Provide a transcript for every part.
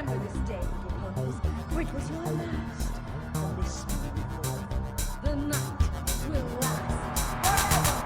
remember this day, little ponies, for it was your last on this beautiful. The night will last forever.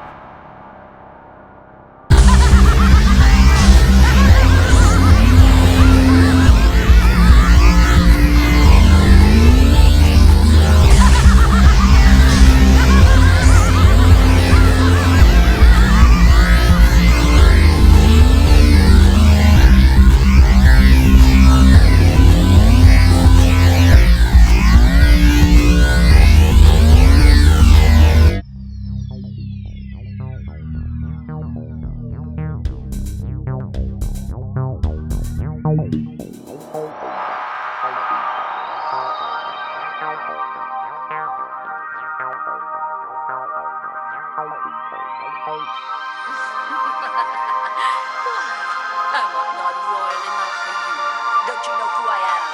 I'm not royal enough for you. Don't you know who I am?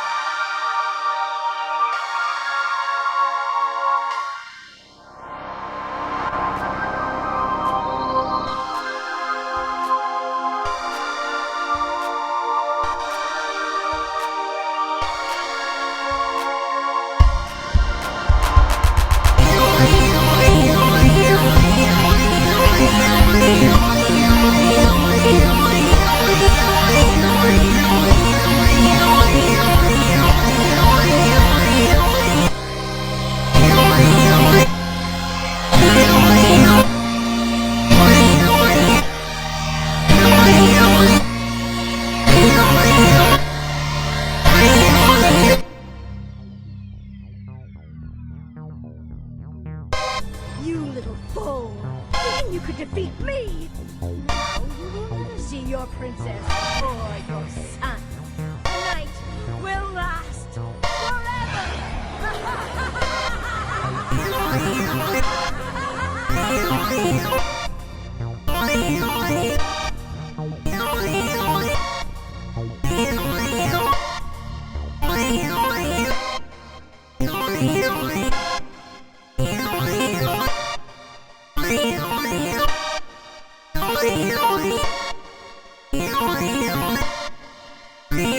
You little fool! Thinking you could defeat me! Now you will never see your princess or your son. The night will last forever!